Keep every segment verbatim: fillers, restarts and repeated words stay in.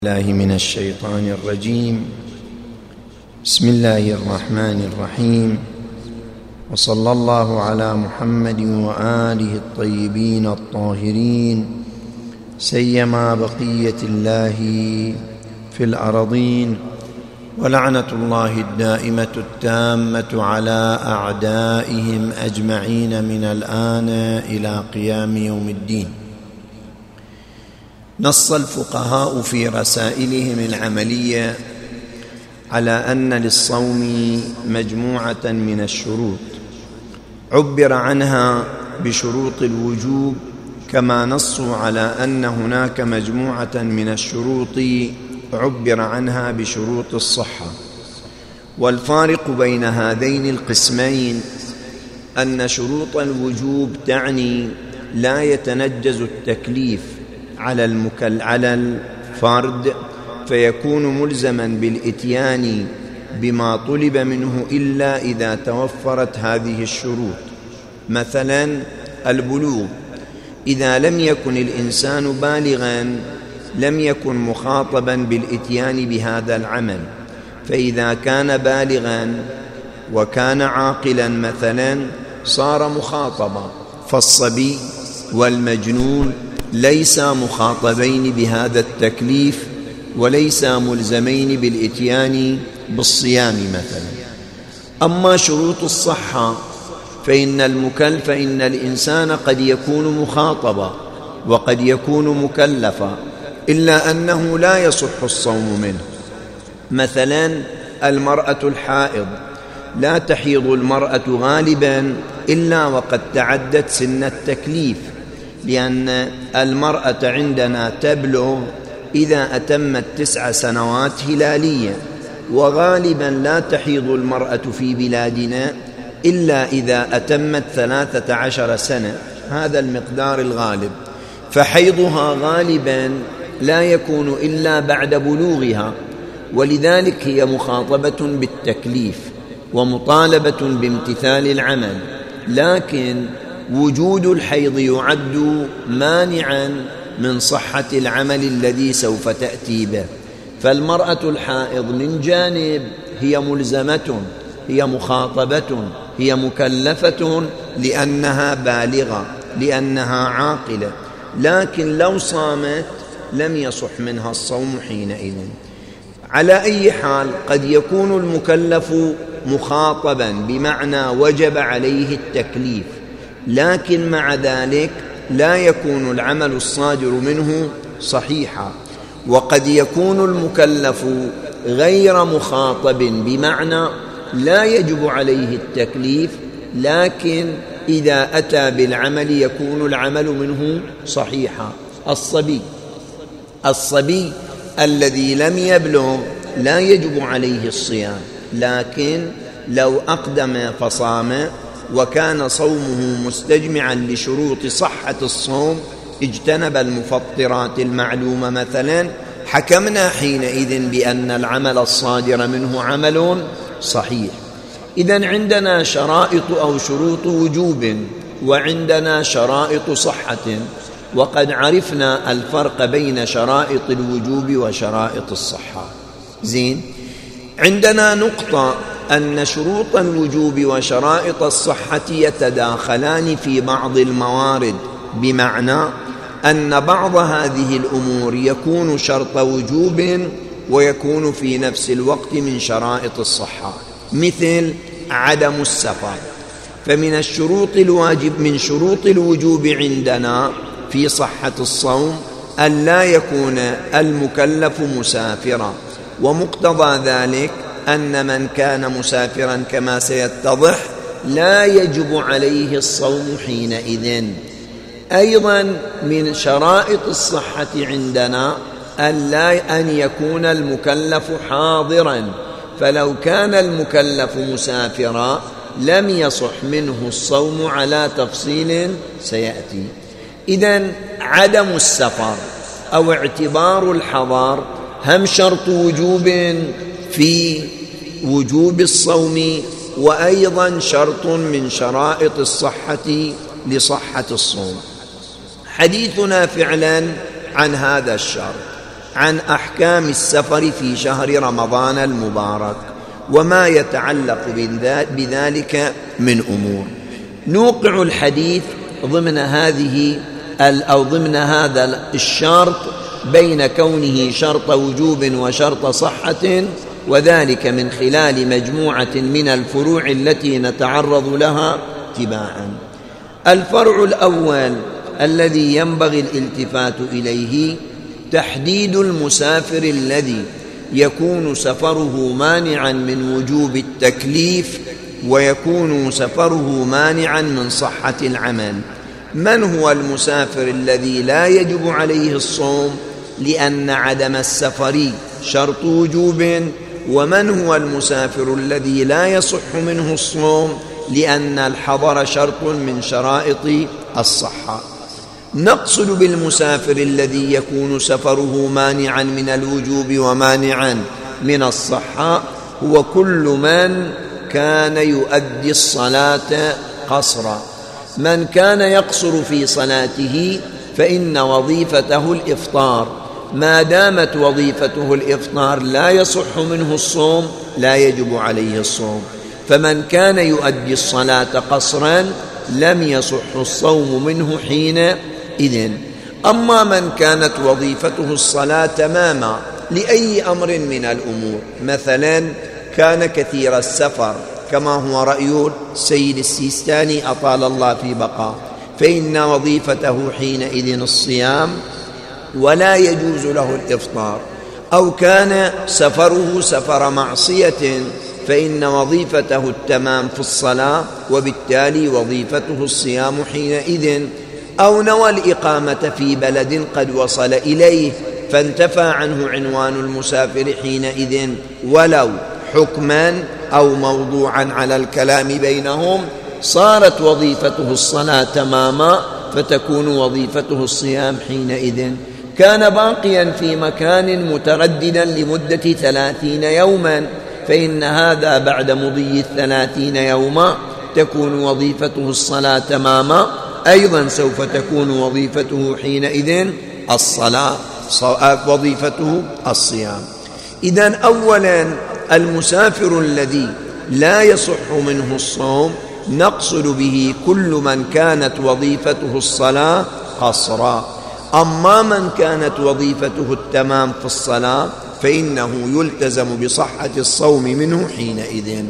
الله من الشيطان الرجيم. بسم الله الرحمن الرحيم، وصلى الله على محمد وآله الطيبين الطاهرين، سيما بقية الله في الأرضين، ولعنة الله الدائمة التامة على أعدائهم أجمعين من الآن إلى قيام يوم الدين. نص الفقهاء في رسائلهم العملية على أن للصوم مجموعة من الشروط عبر عنها بشروط الوجوب، كما نصوا على أن هناك مجموعة من الشروط عبر عنها بشروط الصحة. والفارق بين هذين القسمين أن شروط الوجوب تعني لا يتنجز التكليف على المكل على الفرد، فيكون ملزما بالإتيان بما طلب منه إلا إذا توفرت هذه الشروط. مثلا البلوغ، إذا لم يكن الإنسان بالغا لم يكن مخاطبا بالإتيان بهذا العمل، فإذا كان بالغا وكان عاقلا مثلا صار مخاطبا. فالصبي والمجنون ليسا مخاطبين بهذا التكليف وليسا ملزمين بالإتيان بالصيام مثلا. أما شروط الصحة فإن المكلف فإن الإنسان قد يكون مخاطبا وقد يكون مكلفا، إلا أنه لا يصح الصوم منه. مثلا المرأة الحائض، لا تحيض المرأة غالبا إلا وقد تعدت سن التكليف، لأن المرأة عندنا تبلغ إذا أتمت تسع سنوات هلالية، وغالبا لا تحيض المرأة في بلادنا إلا إذا أتمت ثلاثة عشر سنة، هذا المقدار الغالب. فحيضها غالبا لا يكون إلا بعد بلوغها، ولذلك هي مخاطبة بالتكليف ومطالبة بامتثال العمل، لكن وجود الحيض يعد مانعا من صحة العمل الذي سوف تأتي به. فالمرأة الحائض من جانب هي ملزمة، هي مخاطبة، هي مكلفة لأنها بالغة، لأنها عاقلة، لكن لو صامت لم يصح منها الصوم حينئذ. على أي حال قد يكون المكلف مخاطبا بمعنى وجب عليه التكليف، لكن مع ذلك لا يكون العمل الصادر منه صحيحا. وقد يكون المكلف غير مخاطب بمعنى لا يجب عليه التكليف، لكن إذا أتى بالعمل يكون العمل منه صحيحا. الصبي الصبي الذي لم يبلغ لا يجب عليه الصيام، لكن لو أقدم فصام وكان صومه مستجمعا لشروط صحة الصوم، اجتنب المفطرات المعلومة مثلا، حكمنا حينئذ بأن العمل الصادر منه عمل صحيح. إذن عندنا شرائط أو شروط وجوب، وعندنا شرائط صحة، وقد عرفنا الفرق بين شرائط الوجوب وشرائط الصحة. زين، عندنا نقطة أن شروط الوجوب وشرائط الصحة يتداخلان في بعض الموارد، بمعنى أن بعض هذه الأمور يكون شرط وجوب ويكون في نفس الوقت من شرائط الصحة، مثل عدم السفر. فمن الشروط الواجب من شروط الوجوب عندنا في صحة الصوم أن لا يكون المكلف مسافرا، ومقتضى ذلك أن من كان مسافرا كما سيتضح لا يجب عليه الصوم حينئذ. أيضا من شرائط الصحة عندنا أن, لا أن يكون المكلف حاضرا، فلو كان المكلف مسافرا لم يصح منه الصوم على تفصيل سيأتي. إذن عدم السفر أو اعتبار الحضر هم شرط وجوب في وجوب الصوم، وأيضا شرط من شرائط الصحة لصحة الصوم. حديثنا فعلا عن هذا الشرط، عن أحكام السفر في شهر رمضان المبارك وما يتعلق بذلك من أمور. نوقع الحديث ضمن هذه أو ضمن هذا الشرط بين كونه شرط وجوب وشرط صحة، وذلك من خلال مجموعة من الفروع التي نتعرض لها تباعا. الفرع الأول الذي ينبغي الالتفات إليه تحديد المسافر الذي يكون سفره مانعا من وجوب التكليف ويكون سفره مانعا من صحة العمل. من هو المسافر الذي لا يجب عليه الصوم لأن عدم السفر شرط وجوب؟ ومن هو المسافر الذي لا يصح منه الصوم لأن الحضر شرط من شرائط الصحة؟ نقصد بالمسافر الذي يكون سفره مانعا من الوجوب ومانعا من الصحة هو كل من كان يؤدي الصلاة قصرا. من كان يقصر في صلاته فإن وظيفته الإفطار، ما دامت وظيفته الإفطار لا يصح منه الصوم لا يجب عليه الصوم. فمن كان يؤدي الصلاة قصرا لم يصح الصوم منه حينئذ. أما من كانت وظيفته الصلاة تماما لأي أمر من الأمور، مثلا كان كثير السفر كما هو رأي السيد السيستاني أطال الله في بقاه، فإن وظيفته حينئذ الصيام ولا يجوز له الإفطار. أو كان سفره سفر معصية فإن وظيفته التمام في الصلاة وبالتالي وظيفته الصيام حينئذ. أو نوى الإقامة في بلد قد وصل إليه فانتفى عنه عنوان المسافر حينئذ ولو حكما أو موضوعا على الكلام بينهم، صارت وظيفته الصلاة تماما فتكون وظيفته الصيام حينئذ. كان باقيا في مكان مترددا لمدة ثلاثين يوما فإن هذا بعد مضي الثلاثين يوما تكون وظيفته الصلاة تماما، أيضا سوف تكون وظيفته حينئذ الصلاة، وظيفته الصيام. إذن أولا المسافر الذي لا يصح منه الصوم نقصد به كل من كانت وظيفته الصلاة قصرا. أما من كانت وظيفته التمام في الصلاة فإنه يلتزم بصحة الصوم منه حينئذ.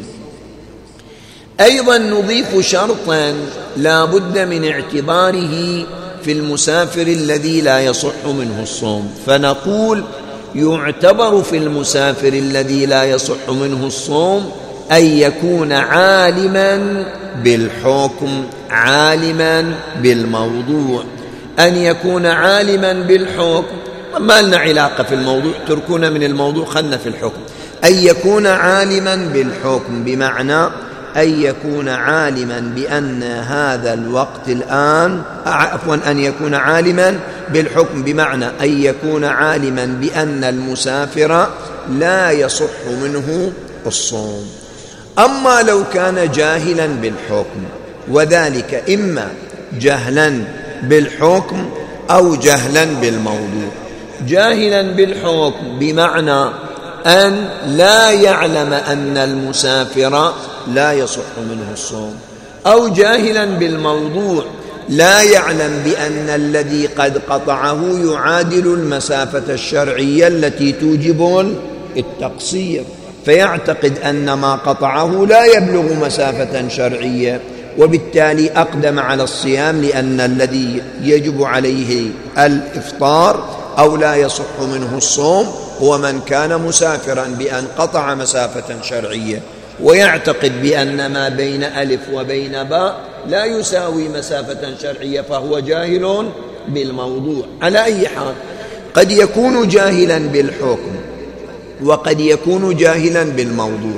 أيضا نضيف شرطا لا بد من اعتباره في المسافر الذي لا يصح منه الصوم، فنقول يعتبر في المسافر الذي لا يصح منه الصوم أن يكون عالما بالحكم، عالما بالموضوع. أن يكون عالما بالحكم، ما لنا علاقة في الموضوع، تركونا من الموضوع خلنا في الحكم. أن يكون عالما بالحكم بمعنى أن يكون عالما بأن هذا الوقت الآن، عفوا أن يكون عالما بالحكم بمعنى أن يكون عالما بأن المسافر لا يصح منه الصوم. أما لو كان جاهلا بالحكم، وذلك إما جهلا بالحكم أو جهلا بالموضوع. جاهلا بالحكم بمعنى أن لا يعلم أن المسافر لا يصح منه الصوم، أو جاهلا بالموضوع لا يعلم بأن الذي قد قطعه يعادل المسافة الشرعية التي توجب التقصير، فيعتقد أن ما قطعه لا يبلغ مسافة شرعية وبالتالي أقدم على الصيام، لأن الذي يجب عليه الإفطار أو لا يصح منه الصوم هو من كان مسافرا بأن قطع مسافة شرعية ويعتقد بأن ما بين ألف وبين باء لا يساوي مسافة شرعية فهو جاهل بالموضوع. على أي حال قد يكون جاهلا بالحكم وقد يكون جاهلا بالموضوع.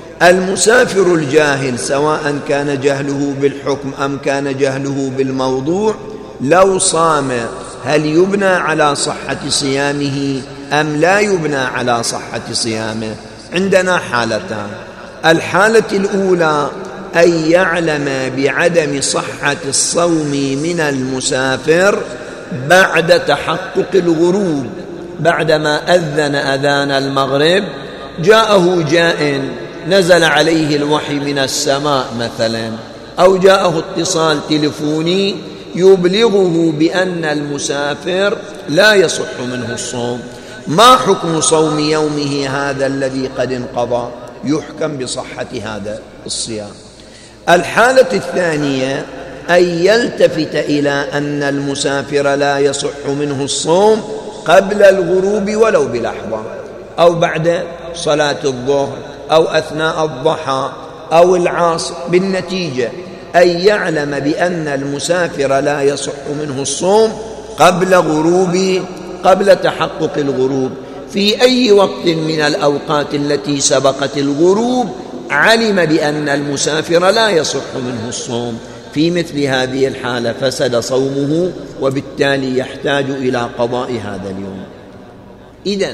المسافر الجاهل سواء كان جهله بالحكم أم كان جهله بالموضوع لو صام هل يبنى على صحة صيامه أم لا يبنى على صحة صيامه؟ عندنا حالتان. الحالة الأولى أن يعلم بعدم صحة الصوم من المسافر بعد تحقق الغروب، بعدما أذن أذان المغرب جاءه جاء نزل عليه الوحي من السماء مثلا، أو جاءه اتصال تلفوني يبلغه بأن المسافر لا يصح منه الصوم، ما حكم صوم يومه هذا الذي قد انقضى؟ يحكم بصحة هذا الصيام. الحالة الثانية أن يلتفت إلى أن المسافر لا يصح منه الصوم قبل الغروب ولو بلحظة، أو بعد صلاة الظهر، أو أثناء الضحى، أو العصر، بالنتيجة أن يعلم بأن المسافر لا يصح منه الصوم قبل غروب قبل تحقق الغروب. في أي وقت من الأوقات التي سبقت الغروب علم بأن المسافر لا يصح منه الصوم، في مثل هذه الحالة فسد صومه، وبالتالي يحتاج إلى قضاء هذا اليوم. إذن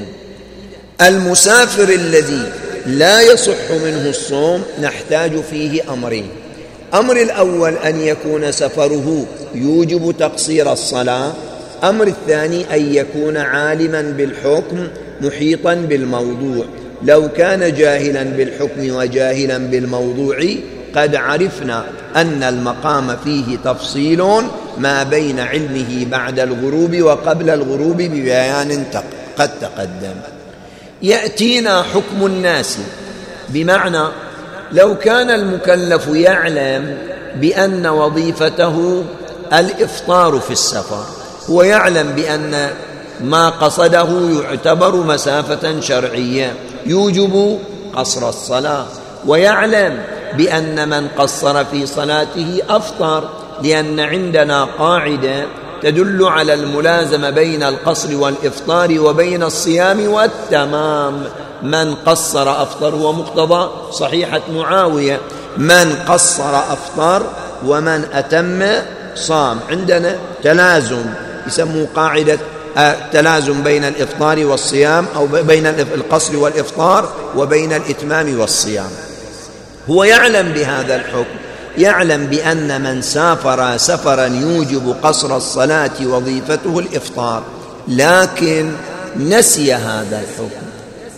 المسافر الذي لا يصح منه الصوم نحتاج فيه أمرين: أمر الأول أن يكون سفره يوجب تقصير الصلاة، أمر الثاني أن يكون عالما بالحكم محيطا بالموضوع. لو كان جاهلا بالحكم وجاهلا بالموضوع قد عرفنا أن المقام فيه تفصيل ما بين علمه بعد الغروب وقبل الغروب ببيان قد تقدم. يأتينا حكم الناس، بمعنى لو كان المكلف يعلم بأن وظيفته الإفطار في السفر، هو يعلم بأن ما قصده يعتبر مسافة شرعية يوجب قصر الصلاة، ويعلم بأن من قصر في صلاته أفطر، لأن عندنا قاعدة تدل على الملازمة بين القصر والإفطار وبين الصيام والتمام: من قصر أفطر، ومقتضى صحيحة معاوية: من قصر أفطر ومن أتم صام. عندنا تلازم، يسموا قاعدة تلازم بين الإفطار والصيام، أو بين القصر والإفطار وبين الإتمام والصيام. هو يعلم بهذا الحكم، يعلم بأن من سافر سفرا يوجب قصر الصلاة وظيفته الإفطار، لكن نسي هذا الحكم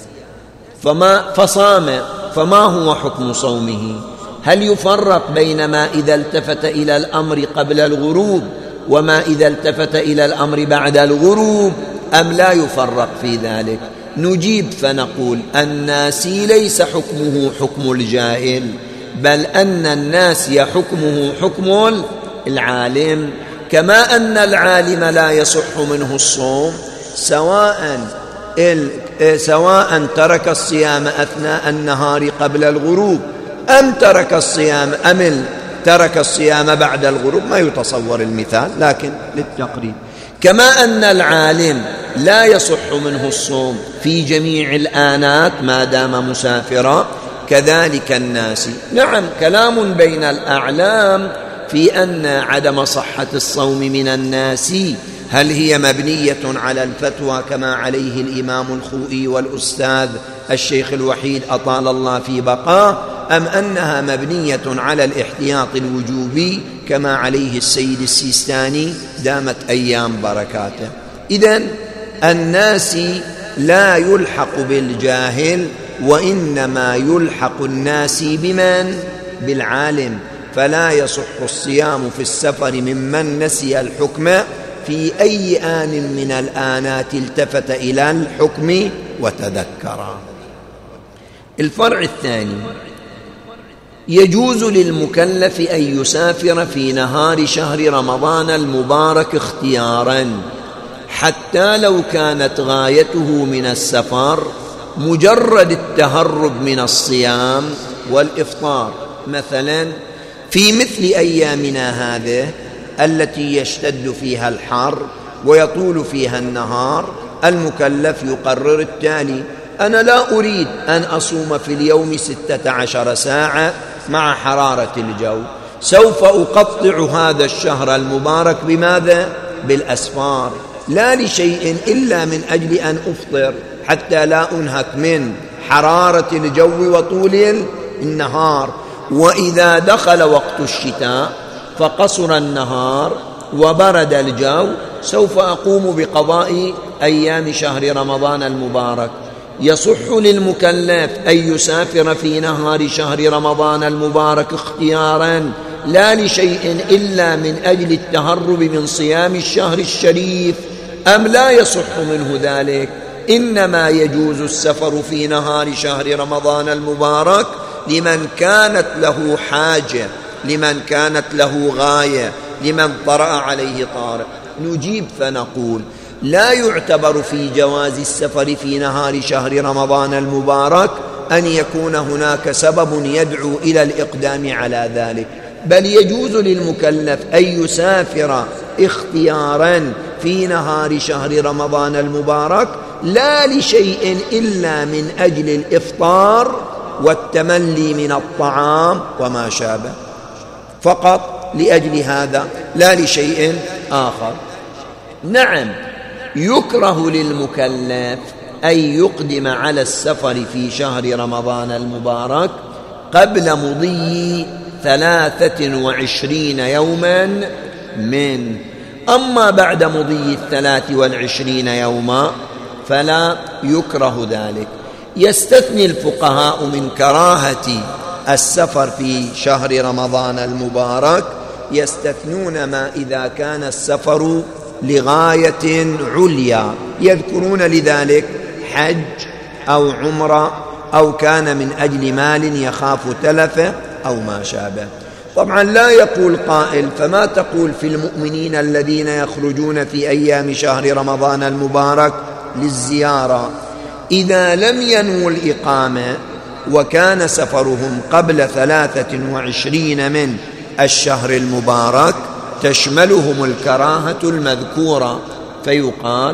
فما فصام، فما هو حكم صومه؟ هل يفرق بين ما إذا التفت إلى الأمر قبل الغروب وما إذا التفت إلى الأمر بعد الغروب، أم لا يفرق في ذلك؟ نجيب فنقول الناسي ليس حكمه حكم الجاهل، بل أن الناسي حكمه حكم العالم، كما أن العالم لا يصح منه الصوم سواء سواء ترك الصيام أثناء النهار قبل الغروب أم ترك الصيام أم ترك الصيام بعد الغروب. ما يتصور المثال، لكن للتقريب. كما أن العالم لا يصح منه الصوم في جميع الآنات ما دام مسافرا، كذلك الناس. نعم، كلام بين الأعلام في أن عدم صحة الصوم من الناس هل هي مبنية على الفتوى كما عليه الإمام الخوئي والأستاذ الشيخ الوحيد أطال الله في بقاه، أم أنها مبنية على الاحتياط الوجوبي كما عليه السيد السيستاني دامت أيام بركاته. إذن الناس لا يلحق بالجاهل، وإنما يلحق الناس بمن؟ بالعالم. فلا يصح الصيام في السفر ممن نسي الحكم في أي آن من الآنات التفت إلى الحكم وتذكر. الفرع الثاني: يجوز للمكلف أن يسافر في نهار شهر رمضان المبارك اختيارا، حتى لو كانت غايته من السفر مجرد التهرب من الصيام والإفطار. مثلا في مثل أيامنا هذه التي يشتد فيها الحر ويطول فيها النهار، المكلف يقرر التالي: أنا لا أريد أن أصوم في اليوم ستة عشر ساعة مع حرارة الجو، سوف أقطع هذا الشهر المبارك بماذا؟ بالأسفار، لا لشيء إلا من أجل أن أفطر حتى لا أنهك من حرارة الجو وطول النهار. وإذا دخل وقت الشتاء فقصر النهار وبرد الجو، سوف أقوم بقضاء أيام شهر رمضان المبارك، يصح للمكلف أن يسافر في نهار شهر رمضان المبارك اختيارا لا لشيء إلا من أجل التهرب من صيام الشهر الشريف، أم لا يصح منه ذلك؟ إنما يجوز السفر في نهار شهر رمضان المبارك لمن كانت له حاجة، لمن كانت له غاية، لمن طرأ عليه طارئ. نجيب فنقول لا يعتبر في جواز السفر في نهار شهر رمضان المبارك أن يكون هناك سبب يدعو إلى الإقدام على ذلك، بل يجوز للمكلف أن يسافر اختيارا في نهار شهر رمضان المبارك لا لشيء إلا من أجل الإفطار والتملي من الطعام وما شابه، فقط لأجل هذا لا لشيء آخر. نعم، يكره للمكلف أن يقدم على السفر في شهر رمضان المبارك قبل مضي ثلاثة وعشرين يوما من، أما بعد مضي الثلاث والعشرين يوما فلا يكره ذلك. يستثني الفقهاء من كراهة السفر في شهر رمضان المبارك، يستثنون ما إذا كان السفر لغاية عليا، يذكرون لذلك حج أو عمرة، أو كان من أجل مال يخاف تلفه أو ما شابه. طبعا لا يقول قائل فما تقول في المؤمنين الذين يخرجون في أيام شهر رمضان المبارك للزيارة إذا لم ينووا الإقامة وكان سفرهم قبل ثلاثة وعشرين من الشهر المبارك، تشملهم الكراهة المذكورة فيقال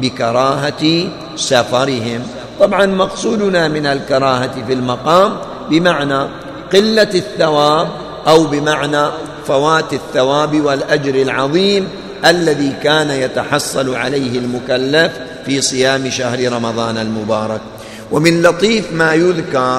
بكراهة سفرهم. طبعا مقصودنا من الكراهة في المقام بمعنى قلة الثواب أو بمعنى فوات الثواب والأجر العظيم الذي كان يتحصل عليه المكلف في صيام شهر رمضان المبارك. ومن لطيف ما يذكر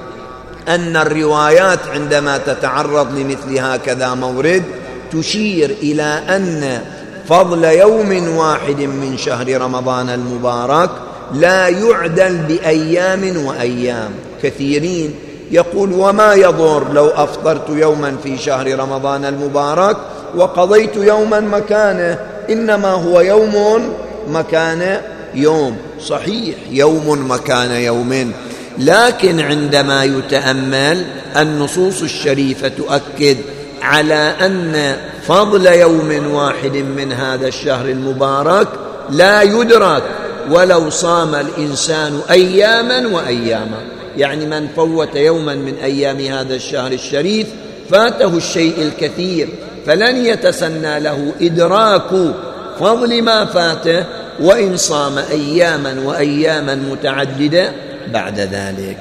أن الروايات عندما تتعرض لمثل هكذا مورد تشير إلى أن فضل يوم واحد من شهر رمضان المبارك لا يعدل بأيام وأيام. كثيرين يقول وما يضر لو أفطرت يوما في شهر رمضان المبارك وقضيت يوما مكانه، إنما هو يوم مكان يوم. صحيح، يوم مكان يوم، لكن عندما يتأمل النصوص الشريفة تؤكد على أن فضل يوم واحد من هذا الشهر المبارك لا يدرك ولو صام الإنسان أياما وأياما. يعني من فوت يوما من أيام هذا الشهر الشريف فاته الشيء الكثير، فلن يتسنى له إدراك فضل ما فاته وإن صام أياما وأياما متعددة بعد ذلك.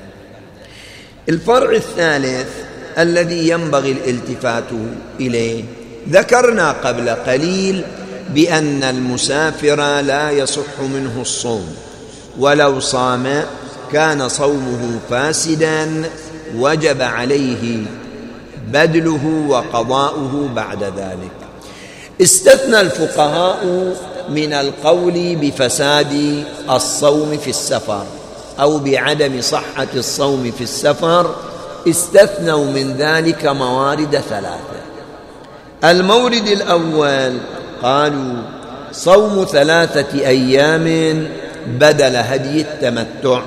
الفرع الثالث الذي ينبغي الالتفات إليه، ذكرنا قبل قليل بأن المسافر لا يصح منه الصوم، ولو صام كان صومه فاسدا وجب عليه بدله وقضاؤه بعد ذلك. استثنى الفقهاء من القول بفساد الصوم في السفر أو بعدم صحة الصوم في السفر، استثنوا من ذلك موارد ثلاثة. المورد الأول قالوا صوم ثلاثة أيام بدل هدي التمتع.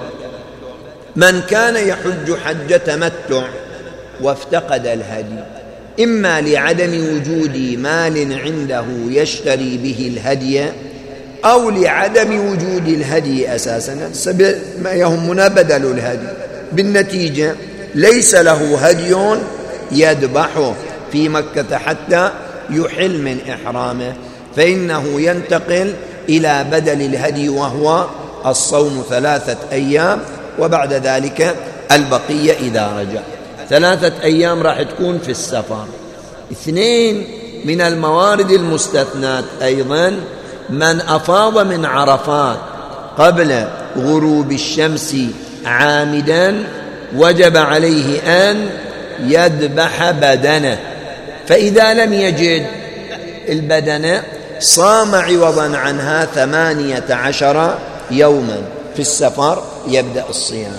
من كان يحج حج تمتع وافتقد الهدي، إما لعدم وجود مال عنده يشتري به الهدي أو لعدم وجود الهدي أساسا، ما يهمنا بدل الهدي. بالنتيجة ليس له هدي يذبحه في مكة حتى يحل من إحرامه، فإنه ينتقل إلى بدل الهدي وهو الصوم ثلاثة أيام، وبعد ذلك البقية إذا رجع. ثلاثة أيام راح تكون في السفر. اثنين من الموارد المستثنات أيضا من أفاض من عرفات قبل غروب الشمس عامدا وجب عليه أن يذبح بدنه، فإذا لم يجد البدنة صام عوضا عنها ثمانية عشر يوما في السفر يبدأ الصيام.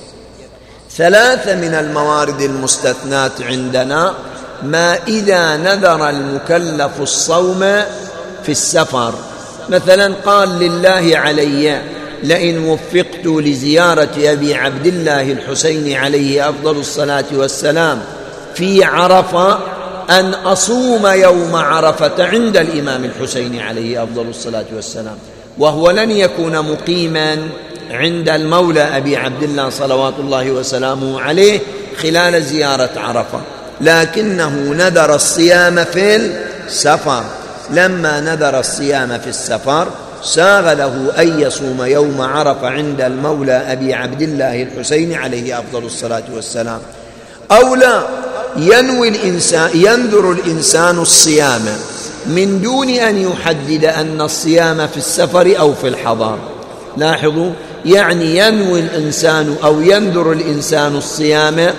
ثلاثة من الموارد المستثنات عندنا: ما إذا نذر المكلف الصوم في السفر، مثلا قال لله علي لئن وفقت لزيارة أبي عبد الله الحسين عليه أفضل الصلاة والسلام في عرفة أن أصوم يوم عرفة عند الإمام الحسين عليه أفضل الصلاة والسلام، وهو لن يكون مقيما عند المولى أبي عبد الله صلوات الله وسلامه عليه خلال زيارة عرفة، لكنه نذر الصيام في السفر. لما نذر الصيام في السفر ساغ له أن يصوم يوم عرفة عند المولى أبي عبد الله الحسين عليه أفضل الصلاة والسلام. أو لا، ينوي الإنسان ينذر الإنسان الصيام من دون أن يحدد أن الصيام في السفر أو في الحضر. لاحظوا، يعني ينوي الإنسان أو ينذر الإنسان الصيام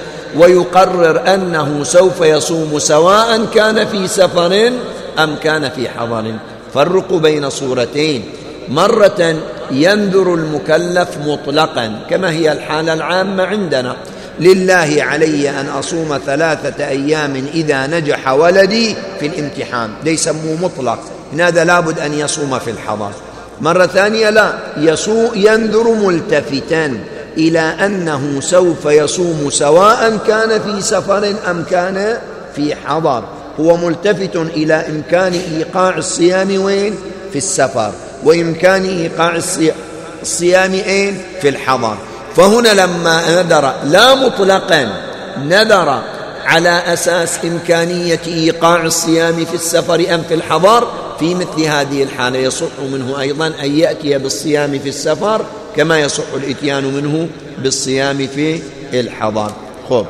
ويقرر أنه سوف يصوم سواء كان في سفر أم كان في حضر. فرقوا بين صورتين: مرة ينذر المكلف مطلقا كما هي الحالة العامة عندنا: لله علي أن أصوم ثلاثة أيام إذا نجح ولدي في الامتحان، ده يسموه مطلق، هذا لابد أن يصوم في الحضر. مرة ثانية لا، ينذر ملتفتا إلى أنه سوف يصوم سواء كان في سفر أم كان في حضر، هو ملتفت إلى إمكان إيقاع الصيام وين؟ في السفر، وإمكان إيقاع الصيام أين؟ في الحضر. فهنا لما نذر لا مطلقا، نذر على أساس إمكانية إيقاع الصيام في السفر أم في الحضر، في مثل هذه الحالة يصح منه أيضا أن يأتي بالصيام في السفر كما يصح الإتيان منه بالصيام في الحضر. خب،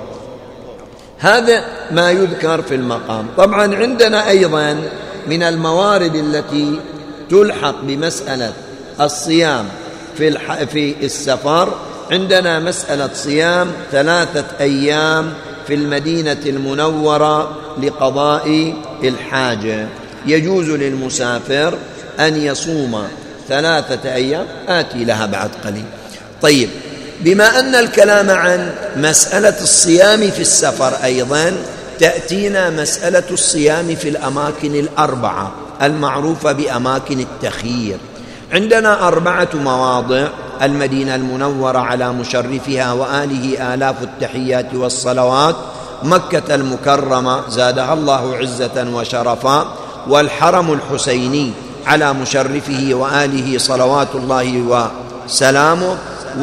هذا ما يذكر في المقام. طبعا عندنا أيضا من الموارد التي تلحق بمسألة الصيام في في السفر، عندنا مسألة صيام ثلاثة أيام في المدينة المنورة لقضاء الحاجة. يجوز للمسافر أن يصوم ثلاثة أيام، آتي لها بعد قليل. طيب، بما أن الكلام عن مسألة الصيام في السفر أيضا تأتينا مسألة الصيام في الأماكن الأربعة المعروفة بأماكن التخيير. عندنا أربعة مواضع: المدينة المنورة على مشرفها وآله آلاف التحيات والصلوات، مكة المكرمة زادها الله عزة وشرفا، والحرم الحسيني على مشرفه وآله صلوات الله وسلامه،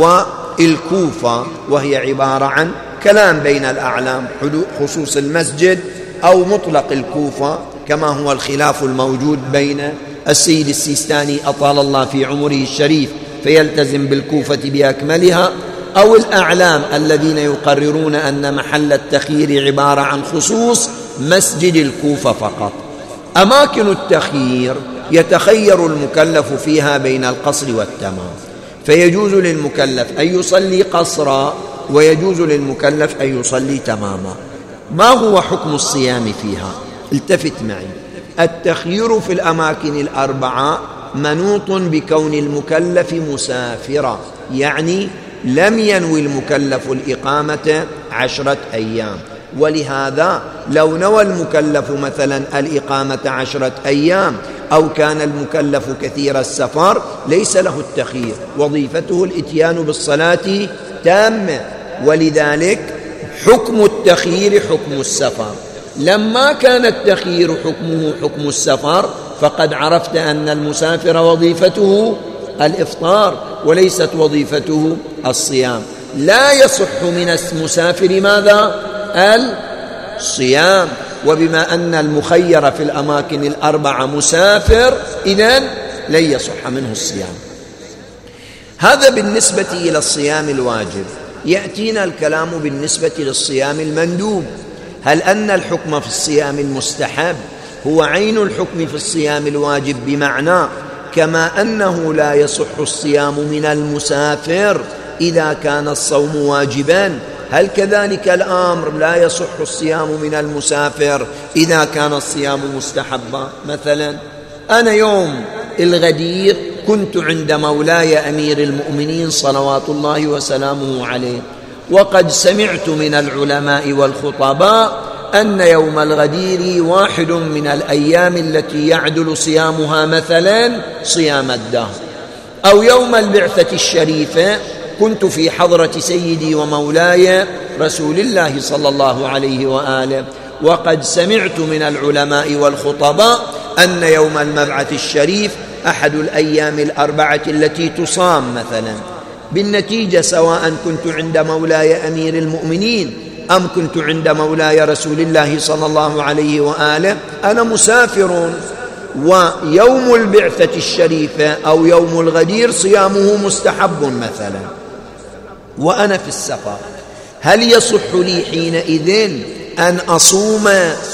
والكوفة وهي عبارة عن كلام بين الأعلام خصوص المسجد أو مطلق الكوفة، كما هو الخلاف الموجود بين السيد السيستاني أطال الله في عمره الشريف فيلتزم بالكوفة بأكملها، أو الأعلام الذين يقررون أن محل التخيير عبارة عن خصوص مسجد الكوفة فقط. أماكن التخيير يتخير المكلف فيها بين القصر والتمام، فيجوز للمكلف أن يصلي قصرا ويجوز للمكلف أن يصلي تماما. ما هو حكم الصيام فيها؟ التفت معي. التخيير في الأماكن الأربعة منوط بكون المكلف مسافرا، يعني لم ينوي المكلف الإقامة عشرة أيام، ولهذا لو نوى المكلف مثلا الإقامة عشرة أيام أو كان المكلف كثير السفر ليس له التخيير، وظيفته الإتيان بالصلاة تامة. ولذلك حكم التخيير حكم السفر. لما كان التخيير حكمه حكم السفر فقد عرفت أن المسافر وظيفته الإفطار وليست وظيفته الصيام. لا يصح من المسافر ماذا؟ الصيام. وبما أن المخير في الأماكن الأربعة مسافر إذن لن يصح منه الصيام. هذا بالنسبة إلى الصيام الواجب. يأتينا الكلام بالنسبة للصيام المندوب. هل أن الحكم في الصيام المستحب هو عين الحكم في الصيام الواجب، بمعنى كما أنه لا يصح الصيام من المسافر إذا كان الصوم واجبا، هل كذلك الأمر لا يصح الصيام من المسافر إذا كان الصيام مستحبا؟ مثلا أنا يوم الغدير كنت عند مولاي أمير المؤمنين صلوات الله وسلامه عليه، وقد سمعت من العلماء والخطباء أن يوم الغدير واحد من الأيام التي يعدل صيامها مثلا صيام الدهر. أو يوم البعثة الشريفة كنت في حضرة سيدي ومولاي رسول الله صلى الله عليه وآله، وقد سمعت من العلماء والخطباء أن يوم المبعث الشريف أحد الأيام الأربعة التي تصام مثلا. بالنتيجة سواء كنت عند مولاي أمير المؤمنين أم كنت عند مولاي رسول الله صلى الله عليه وآله أنا مسافر، ويوم البعثة الشريفة أو يوم الغدير صيامه مستحب مثلا وأنا في السفر، هل يصح لي حينئذ أن أصوم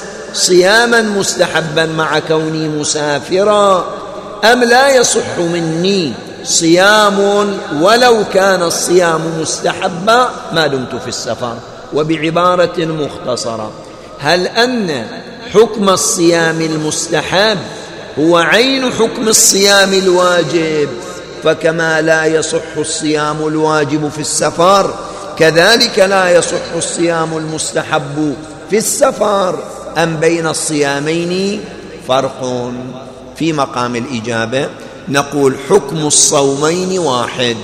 صياما مستحبا مع كوني مسافرا، أم لا يصح مني صيام ولو كان الصيام مستحبا ما دمت في السفر؟ وبعبارة مختصرة، هل أن حكم الصيام المستحب هو عين حكم الصيام الواجب؟ فكما لا يصح الصيام الواجب في السفر كذلك لا يصح الصيام المستحب في السفر، أم بين الصيامين فرق؟ في مقام الإجابة نقول حكم الصومين واحد،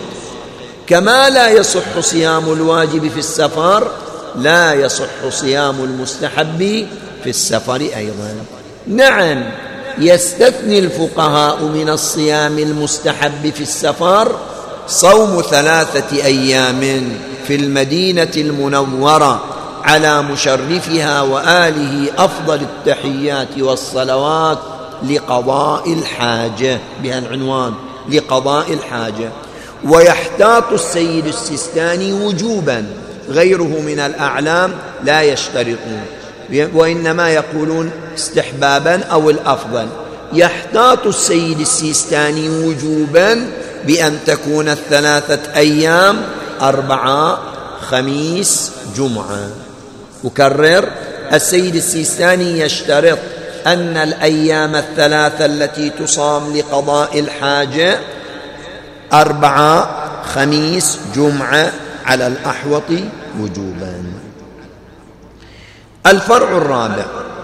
كما لا يصح صيام الواجب في السفر لا يصح صيام المستحب في السفر أيضا. نعم، يستثني الفقهاء من الصيام المستحب في السفر صوم ثلاثة أيام في المدينة المنورة على مشرفها وآله أفضل التحيات والصلوات لقضاء الحاجة، بها العنوان لقضاء الحاجة. ويحتاط السيد السيستاني وجوبا، غيره من الأعلام لا يشترطون وإنما يقولون استحبابا أو الأفضل. يحتاط السيد السيستاني وجوبا بأن تكون الثلاثة أيام أربعة خميس جمعة. أكرر، السيد السيستاني يشترط أن الأيام الثلاثة التي تصام لقضاء الحاجة أربعة خميس جمعة على الأحوط وجوبا. الفرع الرابع،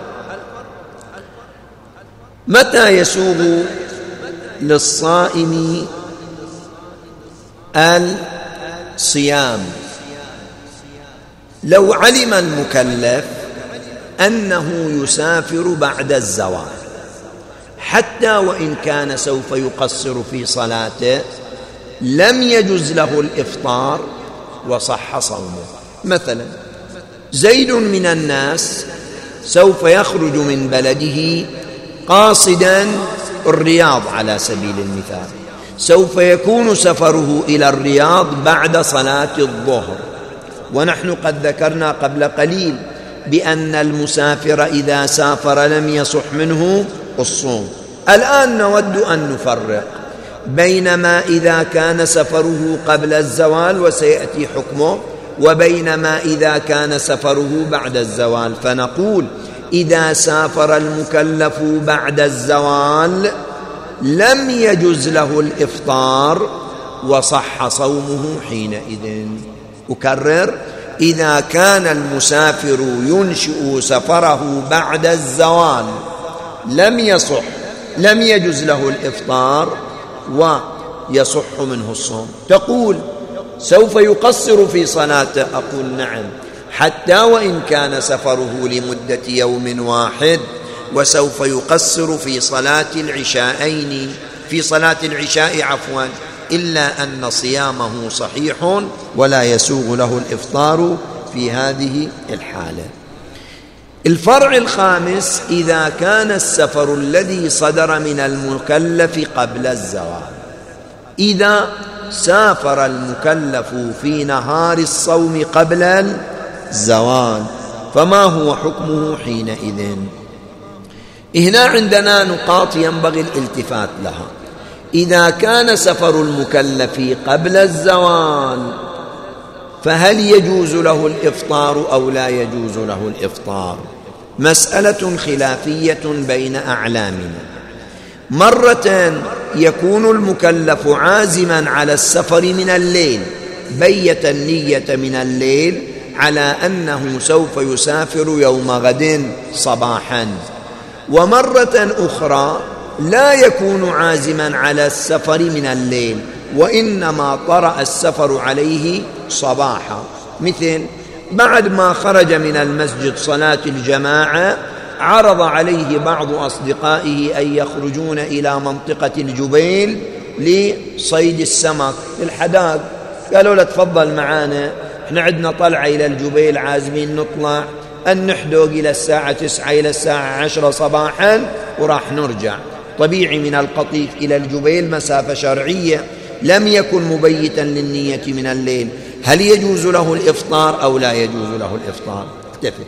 متى يسوغ للصائم الصيام؟ لو علم المكلف أنه يسافر بعد الزوال حتى وإن كان سوف يقصر في صلاته لم يجز له الإفطار وصح صومه. مثلا زيد من الناس سوف يخرج من بلده قاصدا الرياض على سبيل المثال، سوف يكون سفره إلى الرياض بعد صلاة الظهر، ونحن قد ذكرنا قبل قليل بأن المسافر إذا سافر لم يصح منه الصوم. الآن نود أن نفرق بينما إذا كان سفره قبل الزوال وسيأتي حكمه، وبينما إذا كان سفره بعد الزوال. فنقول إذا سافر المكلف بعد الزوال لم يجز له الإفطار وصح صومه حينئذ. أكرر، إذا كان المسافر ينشئ سفره بعد الزوال لم يصح لم يجز له الإفطار ويصح منه الصوم. تقول سوف يقصر في صلاته، أقول نعم، حتى وإن كان سفره لمدة يوم واحد، وسوف يقصر في صلاة العشاءين في صلاة العشاء عفوا إلا أن صيامه صحيح ولا يسوغ له الإفطار في هذه الحالة. الفرع الخامس، إذا كان السفر الذي صدر من المكلف قبل الزوال. إذا سافر المكلف في نهار الصوم قبل الزوال فما هو حكمه حينئذ؟ هنا عندنا نقاط ينبغي الالتفات لها. إذا كان سفر المكلف قبل الزوال فهل يجوز له الإفطار أو لا يجوز له الإفطار؟ مسألة خلافية بين أعلامنا. مرة يكون المكلف عازما على السفر من الليل، بيت النية من الليل على أنه سوف يسافر يوم غد صباحا. ومرة أخرى لا يكون عازما على السفر من الليل، وإنما طرأ السفر عليه صباحا، مثل بعد ما خرج من المسجد صلاة الجماعة عرض عليه بعض أصدقائه أن يخرجون إلى منطقة الجبيل لصيد السمك الحداق، قالوا له تفضل معانا، احنا عندنا طلعة إلى الجبيل عازمين نطلع أن نحدق إلى الساعة تسعة إلى الساعة عشرة صباحا وراح نرجع. طبيعي من القطيف إلى الجبيل مسافة شرعية، لم يكن مبيتا للنية من الليل، هل يجوز له الإفطار أو لا يجوز له الإفطار؟ اكتفت.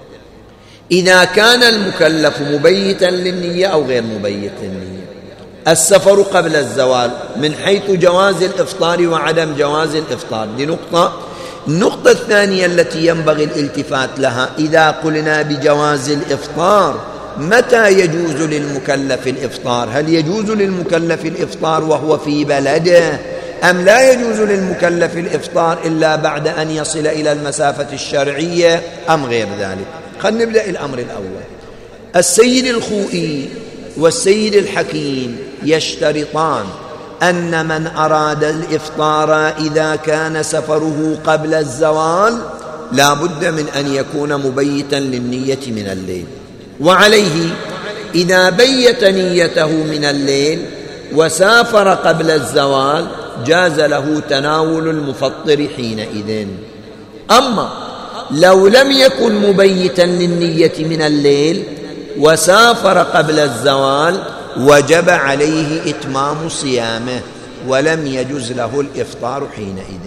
إذا كان المكلف مبيتا للنية أو غير مبيت للنية. السفر قبل الزوال من حيث جواز الإفطار وعدم جواز الإفطار، دي نقطة. النقطة الثانية التي ينبغي الالتفات لها، إذا قلنا بجواز الإفطار متى يجوز للمكلف الإفطار؟ هل يجوز للمكلف الإفطار وهو في بلده، أم لا يجوز للمكلف الإفطار إلا بعد أن يصل إلى المسافة الشرعية أم غير ذلك؟ خلينا نبدأ الأمر الأول. السيد الخوئي والسيد الحكيم يشترطان أن من أراد الإفطار إذا كان سفره قبل الزوال لا بد من أن يكون مبيتا للنية من الليل، وعليه إذا بيت نيته من الليل وسافر قبل الزوال جاز له تناول المفطر حينئذ. أما لو لم يكن مبيتا للنية من الليل وسافر قبل الزوال وجب عليه إتمام صيامه ولم يجز له الإفطار حينئذ.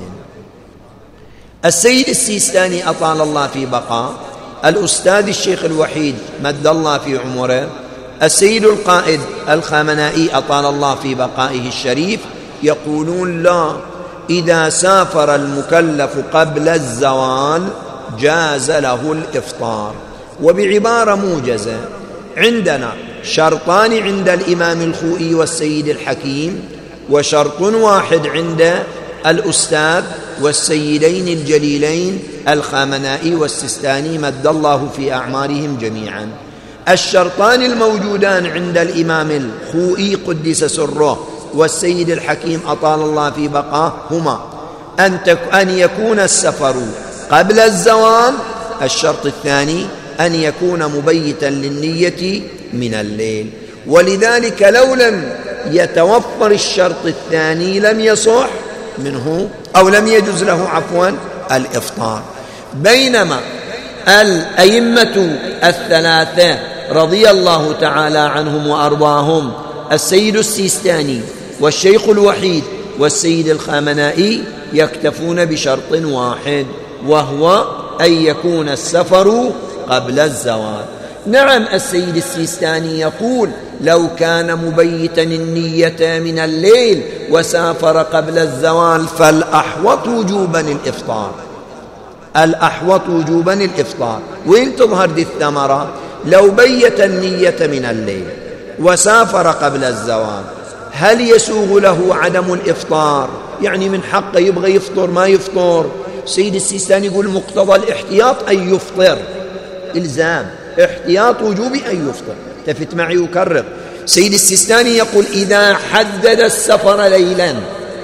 السيد السيستاني أطال الله في بقاء، الأستاذ الشيخ الوحيد مد الله في عمره، السيد القائد الخامنائي أطال الله في بقائه الشريف، يقولون لا، إذا سافر المكلف قبل الزوال جاز له الإفطار. وبعبارة موجزة، عندنا شرطان عند الإمام الخوئي والسيد الحكيم، وشرط واحد عند الأستاذ والسيدين الجليلين الخامنائي والسيستاني مد الله في أعمارهم جميعا. الشرطان الموجودان عند الإمام الخوئي قدس سره والسيد الحكيم أطال الله في بقاه هما أن, أن يكون السفر قبل الزوال، الشرط الثاني أن يكون مبيتا للنية من الليل. ولذلك لو لم يتوفر الشرط الثاني لم يصح منه أو لم يجوز له عفوا الإفطار. بينما الأئمة الثلاثة رضي الله تعالى عنهم وأرضاهم، السيد السيستاني والشيخ الوحيد والسيد الخامنائي، يكتفون بشرط واحد، وهو أن يكون السفر قبل الزوال. نعم، السيد السيستاني يقول لو كان مبيتا النية من الليل وسافر قبل الزوال فالأحوط وجوبا الإفطار، الأحوط وجوبا الإفطار. وين تظهر دي الثمرة؟ لو بيت النية من الليل وسافر قبل الزوال هل يسوغ له عدم الإفطار؟ يعني من حقه يبغى يفطر ما يفطر؟ سيد السيستاني يقول مقتضى الاحتياط أن يفطر، إلزام احتياط وجوبي أن يفطر. تفت معي وكرر، سيد السيستاني يقول إذا حدد السفر ليلا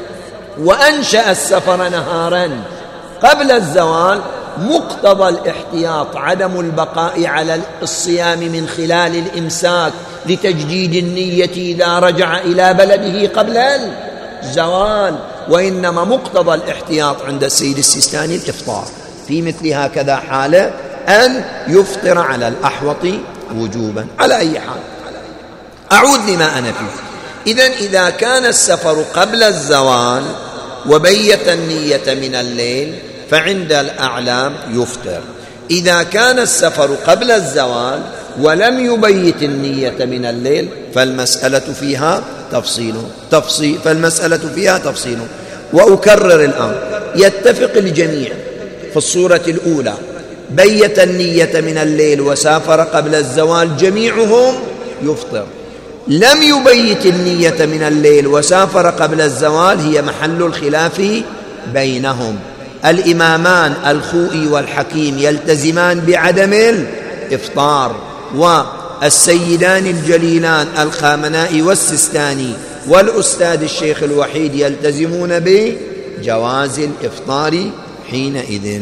وأنشأ السفر نهارا قبل الزوال مقتضى الاحتياط عدم البقاء على الصيام من خلال الإمساك لتجديد النية إذا رجع إلى بلده قبل الزوال، وإنما مقتضى الاحتياط عند السيد السيستاني الإفطار في مثل هكذا حالة، أن يفطر على الأحوط وجوبا. على أي حال أعود لما أنا فيه. إذن إذا كان السفر قبل الزوال وبيت النية من الليل فعند الأعلام يفطر. إذا كان السفر قبل الزوال ولم يبيت النية من الليل فالمسألة فيها تفصيل تفصيل فالمسألة فيها تفصيل. وأكرر الأمر، يتفق الجميع في الصورة الأولى بيت النية من الليل وسافر قبل الزوال جميعهم يفطر. لم يبيت النية من الليل وسافر قبل الزوال هي محل الخلاف بينهم. الإمامان الخوئي والحكيم يلتزمان بعدم الإفطار، والسيدان الجليلان الخامنائي والسستاني والأستاذ الشيخ الوحيد يلتزمون بجواز الإفطار حينئذ.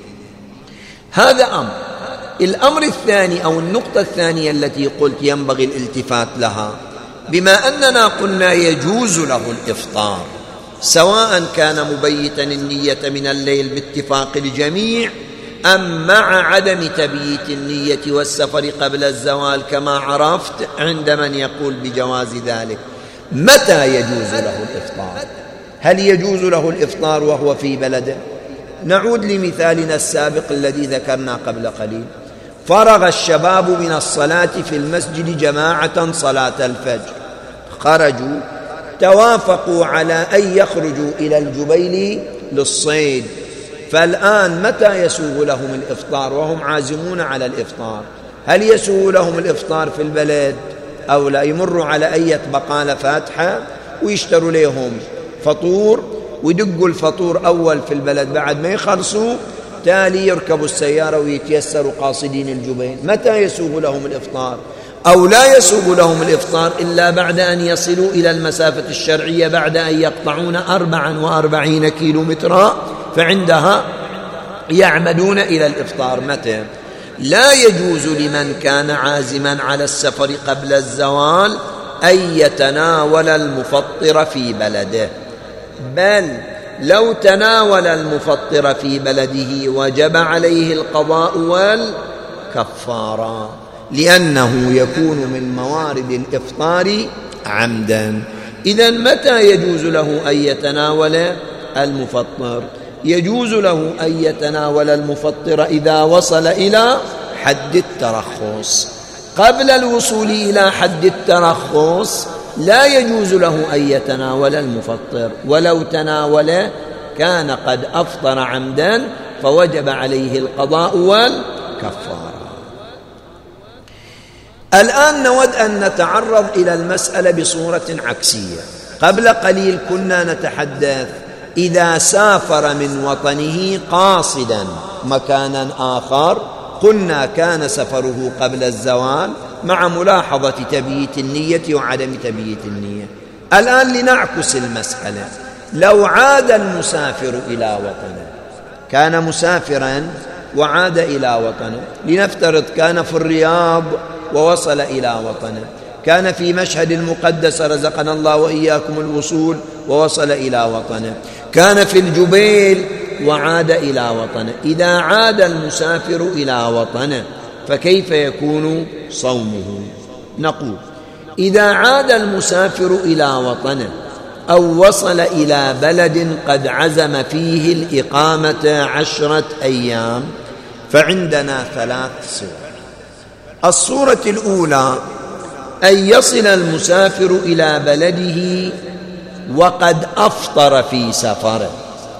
هذا أمر. الأمر الثاني أو النقطة الثانية التي قلت ينبغي الالتفات لها، بما أننا قلنا يجوز له الإفطار سواء كان مبيتا النية من الليل باتفاق الجميع أم مع عدم تبييت النية والسفر قبل الزوال كما عرفت عند من يقول بجواز ذلك، متى يجوز له الإفطار؟ هل يجوز له الإفطار وهو في بلده؟ نعود لمثالنا السابق الذي ذكرنا قبل قليل. فرغ الشباب من الصلاة في المسجد جماعة صلاة الفجر، خرجوا توافقوا على أن يخرجوا إلى الجبيل للصيد، فالآن متى يسوغ لهم الإفطار وهم عازمون على الإفطار؟ هل يسوغ لهم الإفطار في البلد أو لا؟ يمروا على أي بقالة فاتحة ويشتروا لهم فطور ويدقوا الفطور أول في البلد، بعد ما يخلصوا تالي يركبوا السيارة ويتيسروا قاصدين الجبيل. متى يسوغ لهم الإفطار؟ أو لا يسوغ لهم الإفطار إلا بعد أن يصلوا إلى المسافة الشرعية، بعد أن يقطعون أربعا وأربعين كيلو مترا، فعندها يعمدون إلى الإفطار. متى؟ لا يجوز لمن كان عازما على السفر قبل الزوال أن يتناول المفطر في بلده، بل لو تناول المفطر في بلده وجب عليه القضاء والكفارة، لأنه يكون من موارد الإفطار عمدا. إذن متى يجوز له أن يتناول المفطر؟ يجوز له أن يتناول المفطر إذا وصل إلى حد الترخص. قبل الوصول إلى حد الترخص لا يجوز له أن يتناول المفطر، ولو تناول كان قد أفطر عمدا فوجب عليه القضاء والكفارة. الآن نود أن نتعرض إلى المسألة بصورة عكسية. قبل قليل كنا نتحدث إذا سافر من وطنه قاصدا مكانا آخر، قلنا كان سفره قبل الزوال مع ملاحظة تبييت النية وعدم تبييت النية. الآن لنعكس المسألة. لو عاد المسافر إلى وطنه، كان مسافرا وعاد إلى وطنه، لنفترض كان في الرياض ووصل إلى وطنه، كان في مشهد المقدس رزقنا الله وإياكم الوصول ووصل إلى وطنه، كان في الجبيل وعاد إلى وطنه. إذا عاد المسافر إلى وطنه فكيف يكون صومه؟ نقول إذا عاد المسافر إلى وطنه أو وصل إلى بلد قد عزم فيه الإقامة عشرة أيام فعندنا ثلاث صور. الصورة الأولى أن يصل المسافر إلى بلده وقد أفطر في سفره،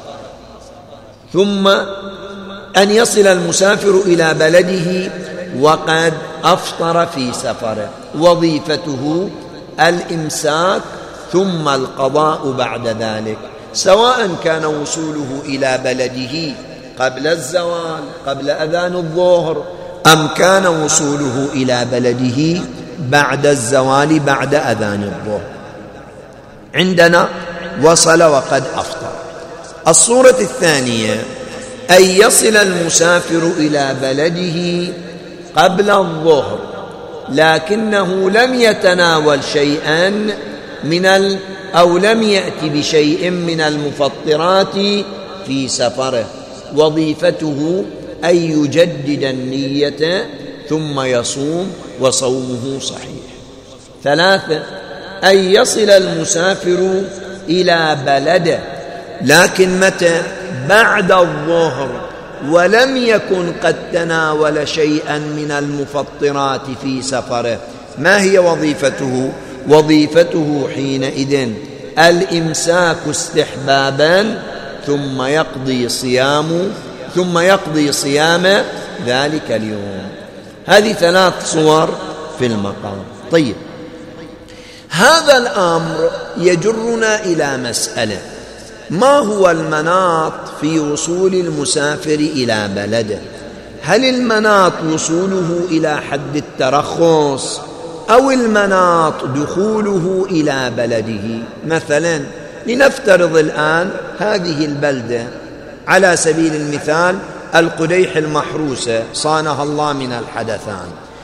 ثم أن يصل المسافر إلى بلده وقد أفطر في سفره، وظيفته الإمساك ثم القضاء بعد ذلك، سواء كان وصوله إلى بلده قبل الزوال قبل أذان الظهر أم كان وصوله إلى بلده بعد الزوال بعد أذان الظهر. عندنا وصل وقد أفطر. الصورة الثانية أن يصل المسافر إلى بلده قبل الظهر لكنه لم يتناول شيئا من ال أو لم يأتي بشيء من المفطرات في سفره، وظيفته أن يجدد النية ثم يصوم وصومه صحيح. ثلاثة أن يصل المسافر إلى بلده لكن متى؟ بعد الظهر ولم يكن قد تناول شيئا من المفطرات في سفره. ما هي وظيفته؟ وظيفته حينئذ الإمساك استحبابا ثم يقضي صيام ثم يقضي صيام ذلك اليوم. هذه ثلاث صور في المقام. طيب، هذا الأمر يجرنا إلى مسألة: ما هو المناط في وصول المسافر إلى بلده؟ هل المناط وصوله إلى حد الترخص أو المناط دخوله إلى بلده؟ مثلا لنفترض الآن هذه البلدة على سبيل المثال القديح المحروسة صانها الله من الحدثان.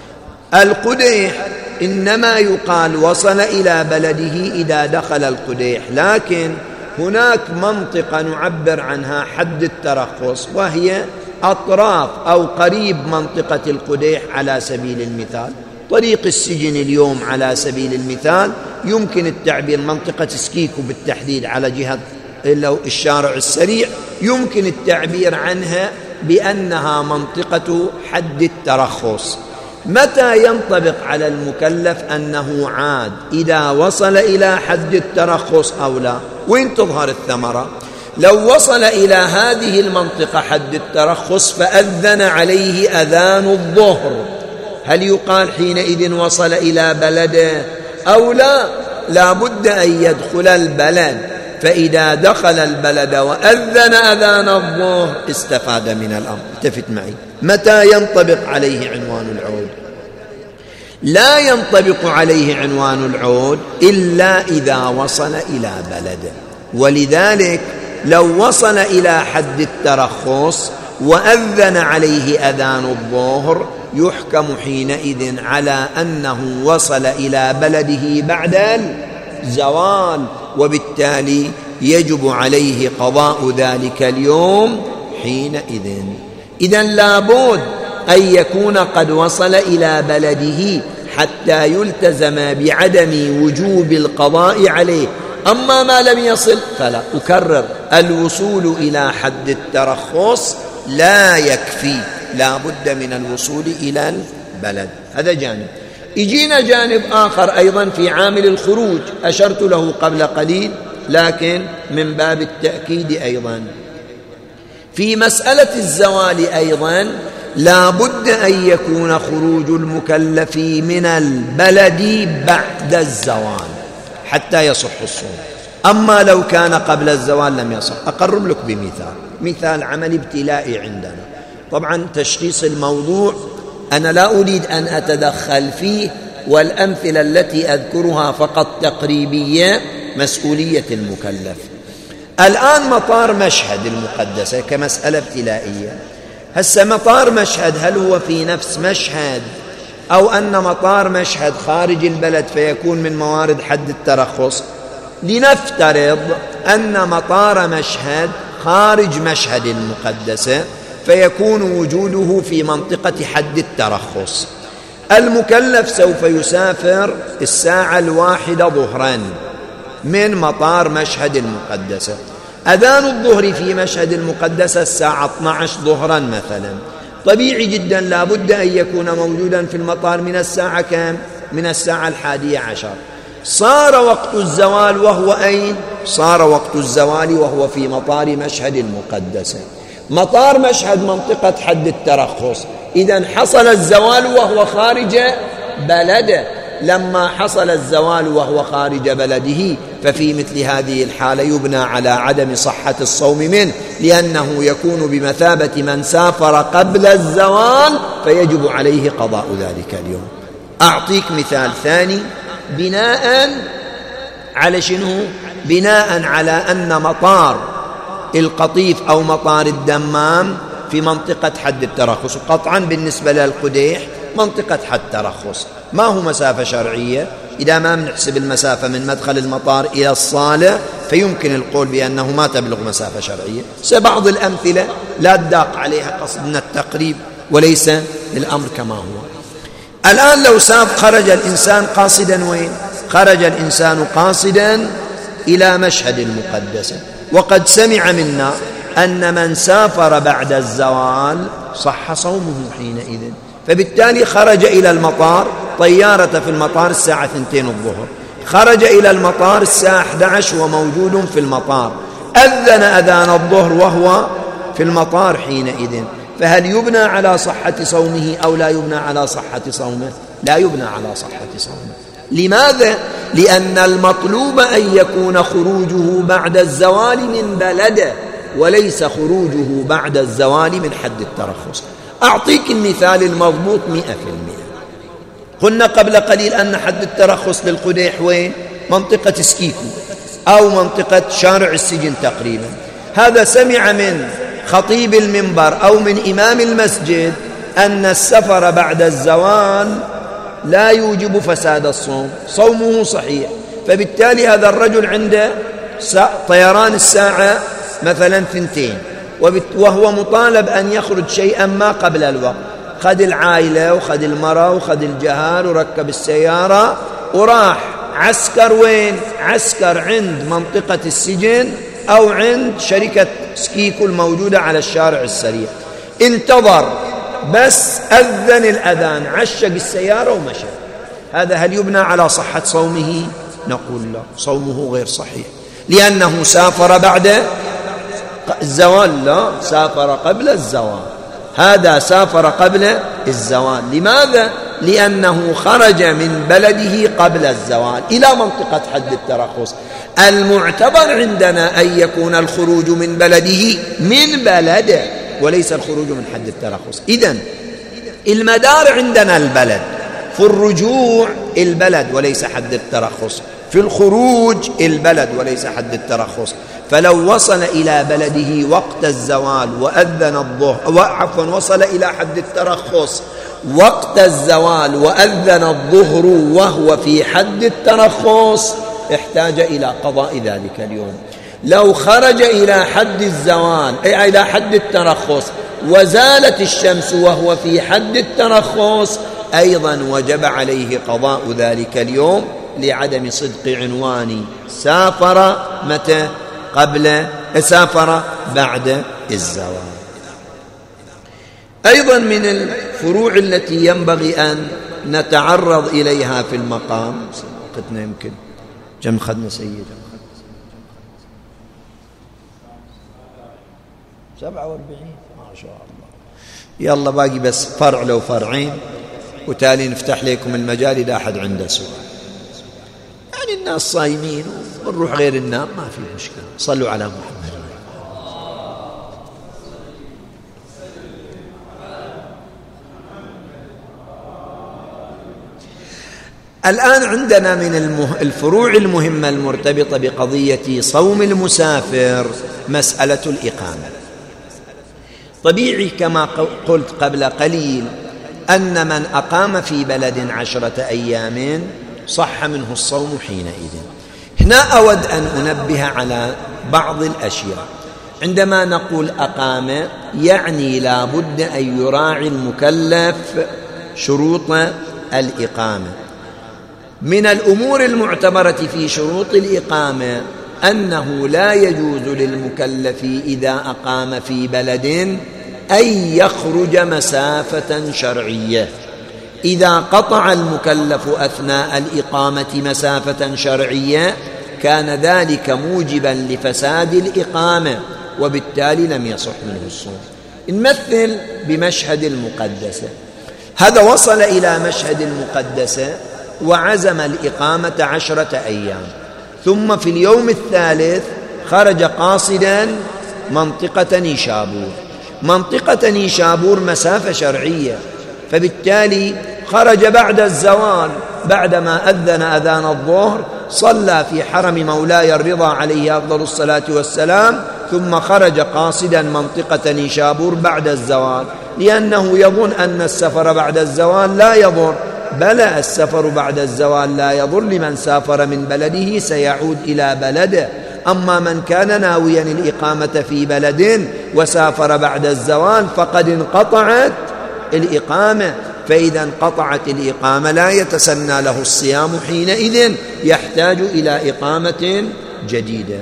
القديح إنما يقال وصل إلى بلده إذا دخل القديح، لكن هناك منطقة نعبر عنها حد الترخص، وهي أطراف أو قريب منطقة القديح. على سبيل المثال طريق السجن اليوم على سبيل المثال يمكن التعبير منطقة سكيكو بالتحديد على جهة الشارع السريع يمكن التعبير عنها بأنها منطقة حد الترخص. متى ينطبق على المكلف أنه عاد؟ إذا وصل إلى حد الترخص أو لا؟ وين تظهر الثمرة؟ لو وصل إلى هذه المنطقة حد الترخص فأذن عليه أذان الظهر، هل يقال حينئذ وصل إلى بلده أو لا؟ لا بد أن يدخل البلد، فإذا دخل البلد وأذن أذان الظهر استفاد من الأمر. التفت معي، متى ينطبق عليه عنوان العود؟ لا ينطبق عليه عنوان العود إلا إذا وصل إلى بلده. ولذلك لو وصل إلى حد الترخص وأذن عليه أذان الظهر يحكم حينئذ على أنه وصل إلى بلده بعد الزوال، وبالتالي يجب عليه قضاء ذلك اليوم حينئذ. إذن لابد أن يكون قد وصل إلى بلده حتى يلتزم بعدم وجوب القضاء عليه. أما ما لم يصل فلا. أكرر، الوصول إلى حد الترخص لا يكفي، لا بد من الوصول إلى البلد. هذا جانب. يجينا جانب آخر أيضا في عامل الخروج، أشرت له قبل قليل لكن من باب التأكيد أيضا. في مسألة الزوال أيضا لا بد أن يكون خروج المكلف من البلد بعد الزوال حتى يصح الصوم. أما لو كان قبل الزوال لم يصح. أقرب لك بمثال، مثال عمل ابتلائي عندنا. طبعا تشخيص الموضوع أنا لا أريد أن أتدخل فيه، والأمثلة التي أذكرها فقط تقريبية، مسؤولية المكلف. الآن مطار مشهد المقدسة كمسألة ابتلائية، هسه مطار مشهد هل هو في نفس مشهد أو أن مطار مشهد خارج البلد فيكون من موارد حد الترخص؟ لنفترض أن مطار مشهد خارج مشهد المقدسة فيكون وجوده في منطقة حد الترخص. المكلف سوف يسافر الساعة الواحدة ظهرا من مطار مشهد المقدسة، أذان الظهر في مشهد المقدسة الساعة اثنتي عشرة ظهرا مثلا. طبيعي جدا لا بد أن يكون موجودا في المطار من الساعة كم؟ من الساعة الحادية عشر. صار وقت الزوال وهو أين؟ صار وقت الزوال وهو في مطار مشهد المقدسة. مطار مشهد منطقة حد الترخص، إذن حصل الزوال وهو خارج بلده. لما حصل الزوال وهو خارج بلده ففي مثل هذه الحالة يبنى على عدم صحة الصوم منه، لأنه يكون بمثابة من سافر قبل الزوال فيجب عليه قضاء ذلك اليوم. أعطيك مثال ثاني بناء على شنو؟ بناء على أن مطار القطيف أو مطار الدمام في منطقة حد الترخص، قطعا بالنسبة للقديح منطقة حد ترخص. ما هو مسافة شرعية؟ إذا ما بنحسب المسافة من مدخل المطار إلى الصالة فيمكن القول بأنه ما تبلغ مسافة شرعية. سبعض الأمثلة لا تداق عليها قصدنا التقريب وليس الأمر كما هو. الآن لو ساف خرج الإنسان قاصدا وين؟ خرج الإنسان قاصدا إلى مشهد المقدسة، وقد سمع منا أن من سافر بعد الزوال صح صومه حينئذ، فبالتالي خرج إلى المطار، طيارة في المطار الساعة اثنتين الظهر، خرج إلى المطار الساعة أحد عشر وموجود في المطار، أذن أذان الظهر وهو في المطار حينئذ، فهل يبنى على صحة صومه أو لا يبنى على صحة صومه؟ لا يبنى على صحة صومه. لماذا؟ لأن المطلوب أن يكون خروجه بعد الزوال من بلده وليس خروجه بعد الزوال من حد الترخص. أعطيك المثال المضبوط مئة في المئة. قلنا قبل قليل أن حد الترخص للقديح وين؟ منطقة سكيكو أو منطقة شارع السجن تقريبا. هذا سمع من خطيب المنبر أو من إمام المسجد أن السفر بعد الزوال لا يوجب فساد الصوم، صومه صحيح. فبالتالي هذا الرجل عنده طيران الساعة مثلا ثنتين وهو مطالب أن يخرج شيئا ما قبل الوقت، خذ العائلة وخذ المرأة وخذ الجهال وركب السيارة وراح عسكر. وين؟ عسكر عند منطقة السجن أو عند شركة سكيكو الموجودة على الشارع السريع. انتظر بس أذن الأذان، عشق السيارة ومشى. هذا هل يبنى على صحة صومه؟ نقول لا، صومه غير صحيح لأنه سافر بعد الزوال. لا، سافر قبل الزوال. هذا سافر قبل الزوال. لماذا؟ لأنه خرج من بلده قبل الزوال إلى منطقة حد الترخص. المعتبر عندنا أن يكون الخروج من بلده من بلده وليس الخروج من حد الترخص. إذن المدار عندنا البلد، في الرجوع البلد وليس حد الترخص، في الخروج البلد وليس حد الترخص. فلو وصل إلى بلده وقت الزوال وأذن الظهر، عفوا وصل إلى حد الترخص وقت الزوال وأذن الظهر وهو في حد الترخص احتاج إلى قضاء ذلك اليوم. لو خرج إلى حد الزوال أي إلى حد الترخص وزالت الشمس وهو في حد الترخص أيضا وجب عليه قضاء ذلك اليوم لعدم صدق عنوان سافر متى؟ قبل سافر بعد الزوال. أيضا من الفروع التي ينبغي أن نتعرض إليها في المقام، وقتنا يمكن كم خدنا سيدة؟ سبعة واربعين ما شاء الله. يلا باقي بس فرع لو فرعين وتالي نفتح لكم المجال إذا أحد عنده سؤال. يعني الناس صايمين ونروح غير النام ما في مشكلة. صلوا على محمد. الآن عندنا من الفروع المهمة المرتبطة بقضية صوم المسافر مسألة الإقامة. طبيعي كما قلت قبل قليل أن من أقام في بلد عشرة أيام صح منه الصوم حينئذ. هنا أود أن أنبه على بعض الأشياء. عندما نقول أقام يعني لا بد أن يراعي المكلف شروط الإقامة. من الأمور المعتبرة في شروط الإقامة أنه لا يجوز للمكلف إذا أقام في بلد أن يخرج مسافة شرعية. إذا قطع المكلف أثناء الإقامة مسافة شرعية كان ذلك موجبا لفساد الإقامة وبالتالي لم يصح منه الصوم. نمثل بمشهد المقدسة. هذا وصل إلى مشهد المقدسة وعزم الإقامة عشرة أيام، ثم في اليوم الثالث خرج قاصدا منطقة نيشابور. منطقة نيشابور مسافة شرعية، فبالتالي خرج بعد الزوال بعدما أذن أذان الظهر، صلى في حرم مولاي الرضا عليه أفضل الصلاة والسلام، ثم خرج قاصدا منطقة نيشابور بعد الزوال، لأنه يظن أن السفر بعد الزوال لا يضر. بلى السفر بعد الزوال لا يضر لمن سافر من بلده سيعود إلى بلده. أما من كان ناويا الإقامة في بلد وسافر بعد الزوال فقد انقطعت الإقامة، فإذا انقطعت الإقامة لا يتسنى له الصيام حينئذ، يحتاج إلى إقامة جديدة.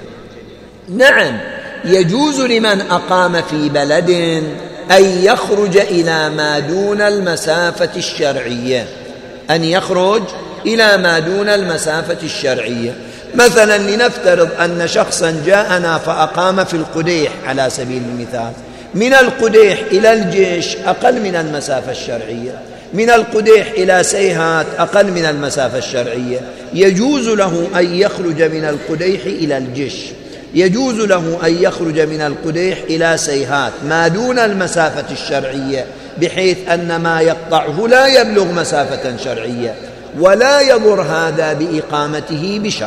نعم يجوز لمن أقام في بلد أن يخرج إلى ما دون المسافة الشرعية، أن يخرج إلى ما دون المسافة الشرعية. مثلا لنفترض أن شخصا جاءنا فأقام في القديح على سبيل المثال، من القديح إلى الجيش أقل من المسافة الشرعية، من القديح إلى سيهات أقل من المسافة الشرعية، يجوز له أن يخرج من القديح إلى الجش، يجوز له أن يخرج من القديح إلى سيهات ما دون المسافة الشرعية، بحيث أن ما يقطعه لا يبلغ مسافة شرعية، ولا يضر هذا بإقامته بشرط.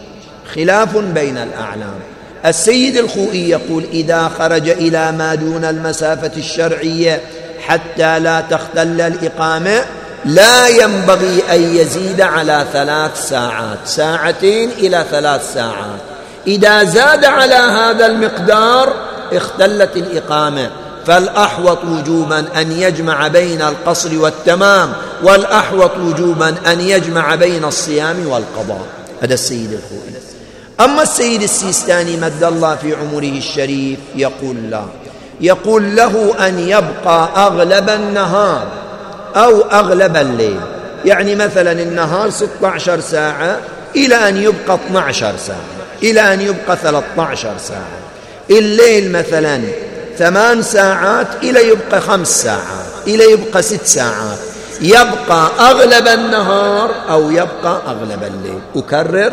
خلاف بين الأعلام. السيد الخوئي يقول إذا خرج إلى ما دون المسافة الشرعية حتى لا تختل الإقامة لا ينبغي أن يزيد على ثلاث ساعات، ساعتين إلى ثلاث ساعات. إذا زاد على هذا المقدار اختلت الإقامة، فالأحوط وجوبا أن يجمع بين القصر والتمام، والأحوط وجوبا أن يجمع بين الصيام والقضاء. هذا السيد الخوئي. أما السيد السيستاني مد الله في عمره الشريف يقول لا، يقول له أن يبقى أغلب النهار أو أغلب الليل، يعني مثلا النهار ستة عشر ساعة إلى أن يبقى اثنتي عشرة ساعة، إلى أن يبقى ثلاثة عشر ساعة، الليل مثلا ثمان ساعات إلى يبقى خمس ساعات، إلى يبقى ست ساعات، يبقى أغلب النهار أو يبقى أغلب الليل. أكرر،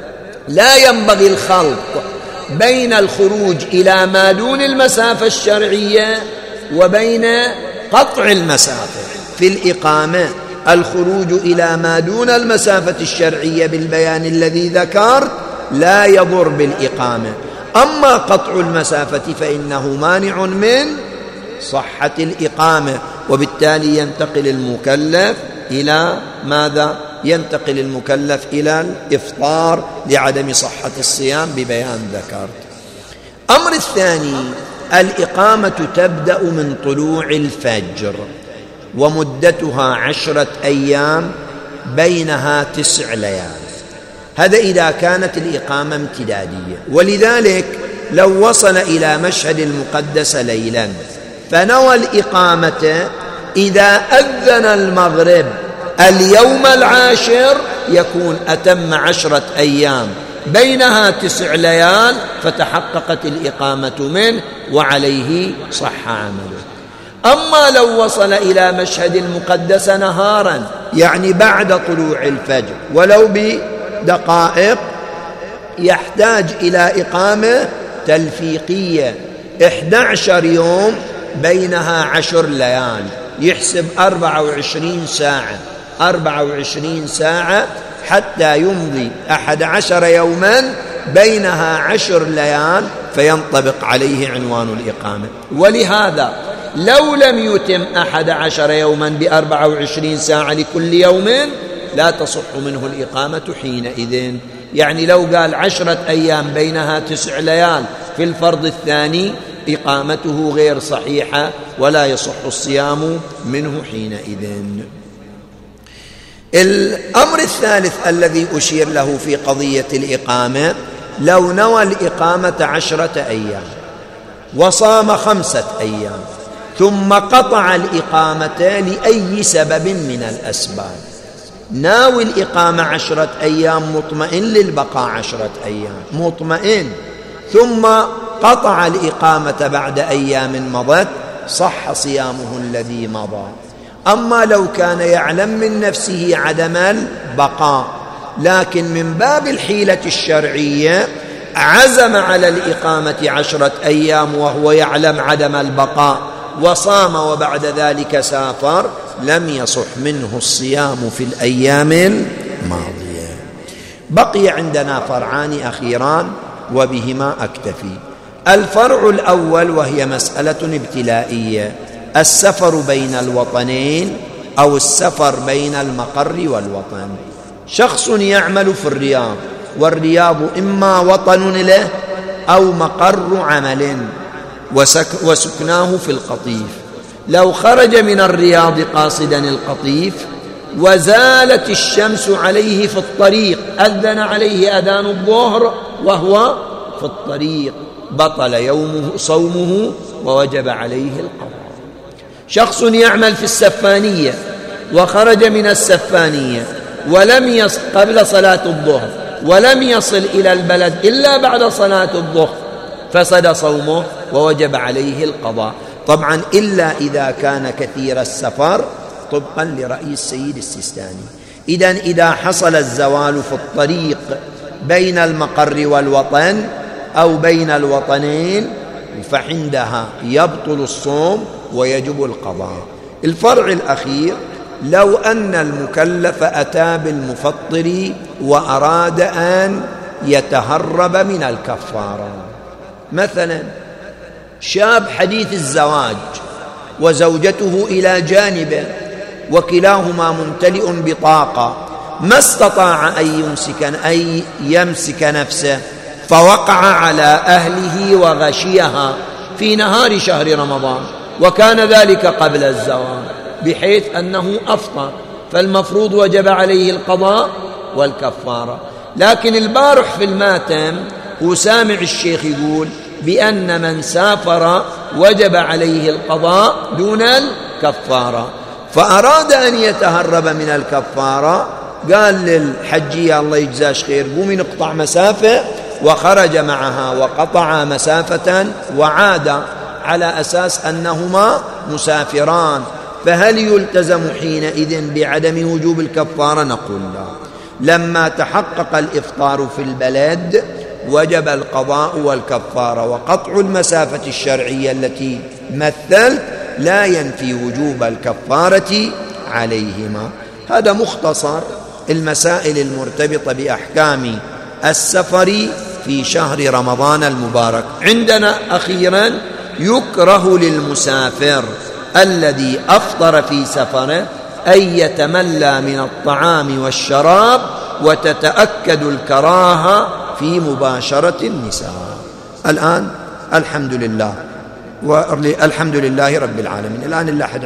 لا ينبغي الخلط بين الخروج إلى ما دون المسافة الشرعية وبين قطع المسافة في الإقامة. الخروج إلى ما دون المسافة الشرعية بالبيان الذي ذكرت لا يضر بالإقامة، أما قطع المسافة فإنه مانع من صحة الإقامة، وبالتالي ينتقل المكلف إلى ماذا؟ ينتقل المكلف إلى الإفطار لعدم صحة الصيام ببيان ذكرت. أمر الثاني، الإقامة تبدأ من طلوع الفجر ومدتها عشرة أيام بينها تسع ليال، هذا إذا كانت الإقامة امتدادية. ولذلك لو وصل إلى مشهد المقدس ليلا فنوى الإقامة، إذا أذن المغرب اليوم العاشر يكون أتم عشرة أيام بينها تسع ليال، فتحققت الإقامة منه وعليه صح عمله. أما لو وصل إلى مشهد المقدس نهارا، يعني بعد طلوع الفجر ولو بدقائق، يحتاج إلى إقامة تلفيقية إحدى عشر يوم بينها عشر ليال، يحسب أربعة وعشرين ساعة، أربعة وعشرين ساعة حتى يمضي أحد عشر يوما بينها عشر ليال، فينطبق عليه عنوان الإقامة. ولهذا لو لم يتم أحد عشر يوما بأربعة وعشرين ساعة لكل يوم لا تصح منه الإقامة حينئذ. يعني لو قال عشرة أيام بينها تسع ليال في الفرض الثاني إقامته غير صحيحة ولا يصح الصيام منه حينئذ. الأمر الثالث الذي أشير له في قضية الإقامة، لو نوى الإقامة عشرة أيام وصام خمسة أيام ثم قطع الإقامة لأي سبب من الأسباب، ناوي الإقامة عشرة أيام مطمئن للبقاء عشرة أيام مطمئن، ثم قطع الإقامة بعد أيام مضت، صح صيامه الذي مضى. أما لو كان يعلم من نفسه عدم البقاء لكن من باب الحيلة الشرعية عزم على الإقامة عشرة أيام وهو يعلم عدم البقاء وصام وبعد ذلك سافر، لم يصح منه الصيام في الأيام الماضية. بقي عندنا فرعان أخيران وبهما أكتفي. الفرع الأول وهي مسألة ابتلائية، السفر بين الوطنين أو السفر بين المقر والوطن. شخص يعمل في الرياض، والرياض إما وطن له أو مقر عمل، وسك وسكناه في القطيف. لو خرج من الرياض قاصدا القطيف وزالت الشمس عليه في الطريق، أذن عليه أذان الظهر وهو في الطريق، بطل يومه صومه ووجب عليه القضاء. شخص يعمل في السفانية وخرج من السفانية ولم يصل قبل صلاة الظهر ولم يصل إلى البلد إلا بعد صلاة الظهر، فسد صومه ووجب عليه القضاء. طبعا إلا إذا كان كثير السفر طبقا لرأي السيد السيستاني. إذن إذا حصل الزوال في الطريق بين المقر والوطن أو بين الوطنين فعندها يبطل الصوم ويجب القضاء. الفرع الأخير: لو أن المكلف أتى بالمفطر وأراد أن يتهرب من الكفارة، مثلا شاب حديث الزواج وزوجته إلى جانبه وكلاهما ممتلئ بطاقة، ما استطاع أن يمسك, أن يمسك نفسه فوقع على أهله وغشيها في نهار شهر رمضان، وكان ذلك قبل الزواج بحيث أنه أفطر، فالمفروض وجب عليه القضاء والكفارة. لكن البارح في الماتم وسامع الشيخ يقول بأن من سافر وجب عليه القضاء دون الكفارة، فأراد أن يتهرب من الكفارة، قال للحجية الله يجزاش خير قومي نقطع مسافة، وخرج معها وقطع مسافة وعاد على أساس أنهما مسافران، فهل يلتزم حينئذ بعدم وجوب الكفارة؟ نقول لا. لما تحقق الإفطار في البلد وجب القضاء والكفارة، وقطع المسافة الشرعية التي مثلت لا ينفي وجوب الكفارة عليهما. هذا مختصر المسائل المرتبطة بأحكام السفر في شهر رمضان المبارك. عندنا أخيرا: يكره للمسافر الذي أفطر في سفره أن يتملى من الطعام والشراب، وتتأكد الكراهة في مباشرة النساء. الآن الحمد لله والحمد لله رب العالمين. الآن لا أحد